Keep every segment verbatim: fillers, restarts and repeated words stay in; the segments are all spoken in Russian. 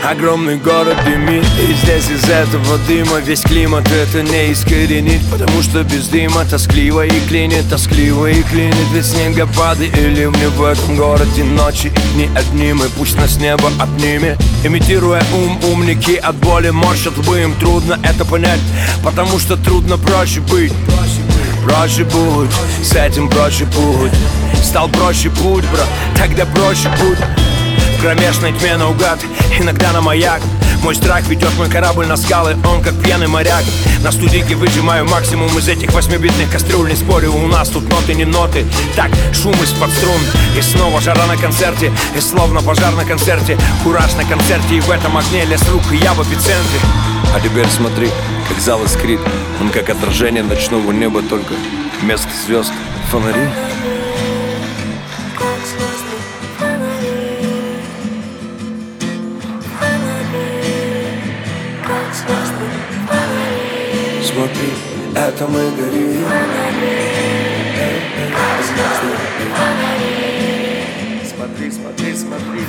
Огромный город дымит, и здесь из этого дыма весь климат это не искоренить, потому что без дыма тоскливо и клинит, тоскливо и клинит. Ведь снегопады и ливни в этом городе, ночи и дни одни, мы пусть нас небо обнимет. Имитируя ум, умники от боли морщат лбы, им трудно это понять, потому что трудно проще быть. Проще будь, с этим проще путь. Стал проще путь, брат, тогда проще путь. В кромешной тьме наугад, иногда на маяк. Мой страх ведет мой корабль на скалы, он как пьяный моряк. На студийке выжимаю максимум из этих восьмибитных кастрюль. Не спорю, у нас тут ноты не ноты, так, шум из-под струн. И снова жара на концерте, и словно пожар на концерте. Кураж на концерте, и в этом огне лес рук, и я в эпицентре. А теперь смотри, как зал искрит, он как отражение ночного неба, только вместо звезд фонари. Смотри, это мы горим. Смотри, смотри, смотри.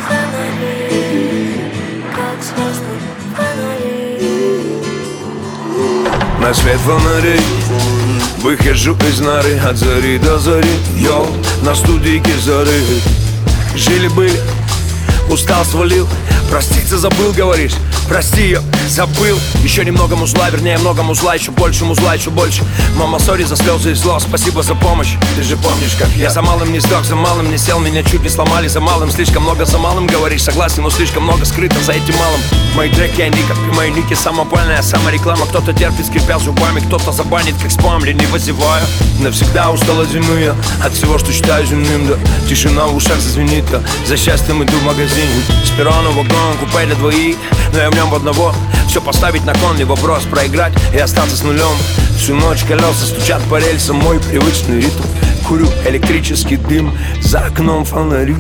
На свет фонарей выхожу из норы от зари до зари. Йоу, на студийке зары. Жили-были, устал, свалил. Проститься забыл, говоришь? Прости, я забыл. Еще немного музла, вернее много музла. Еще больше музла, еще больше. Мама, сори за слезы и зло, спасибо за помощь. Ты же помнишь, как я за малым не сдох, за малым не сел. Меня чуть не сломали, за малым слишком много, за малым говоришь. Согласен, но слишком много скрыто за этим малым. Мои треки, они как и мои ники, самопальная самореклама. Кто-то терпит, скрипя зубами, кто-то забанит, как спам, лениво зевая. Навсегда устал от земли я, от всего, что считаю земным, да. Тишина в ушах зазвенит, да. За счастьем иду в магазин. С перрона вагон, купе для двоих, но я в нем в одного. Все поставить на кон, не вопрос проиграть и остаться с нулем. Всю ночь колеса стучат по рельсам, мой привычный ритм. Курю электрический дым, за окном фонари.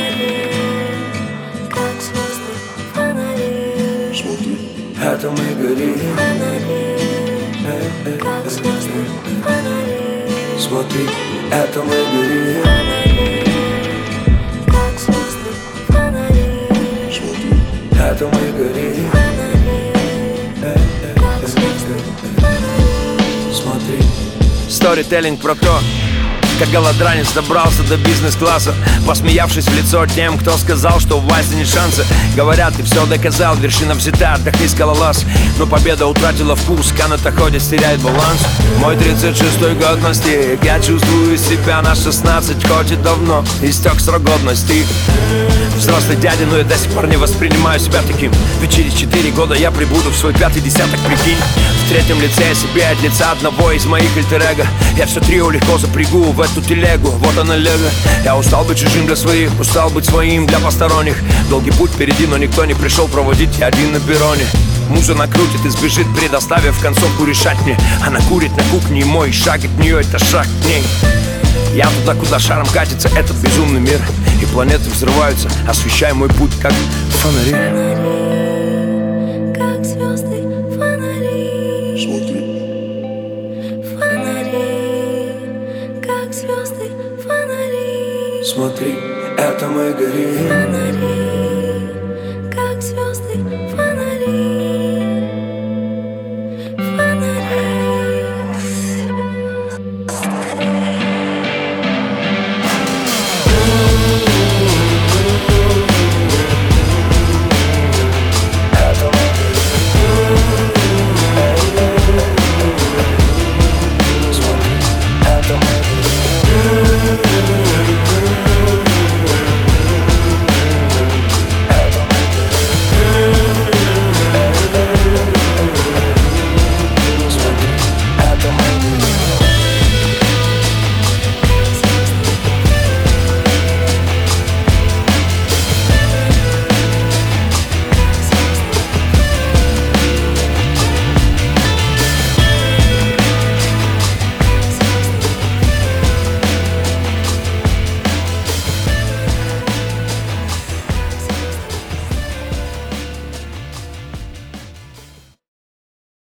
Это мы горим. Смотри, это мы горим. Это мы горим. Смотри. Сторителлинг про то, как голодранец добрался до бизнес-класса, посмеявшись в лицо тем, кто сказал, что у Васи нет шанса. Говорят, ты все доказал, вершина взята, отдохни, скалолаз. Но победа утратила вкус, каната ходит, теряет баланс. Мой тридцать шестой год на стик, я чувствую себя на шестнадцать, хоть и давно истек срок годности. Взрослый дядя, но я до сих пор не воспринимаю себя таким. Ведь через четыре года я прибуду в свой пятый десяток, прикинь. В третьем лице я себе от лица одного из моих альтер-эго. Я все трио легко запрягу в эту телегу, вот она лего. Я устал быть чужим для своих, устал быть своим для посторонних. Долгий путь впереди, но никто не пришел проводить, я один на перроне. Муза накрутит и сбежит, предоставив концовку решать мне. Она курит на кухне, и мой шаг от нее — это шаг к ней. Я туда, куда шаром катится этот безумный мир, и планеты взрываются, освещая мой путь, как фонари. Фонари, как звезды, фонари. Смотри. Фонари, как звезды, фонари. Смотри, это мы горим. Фонари.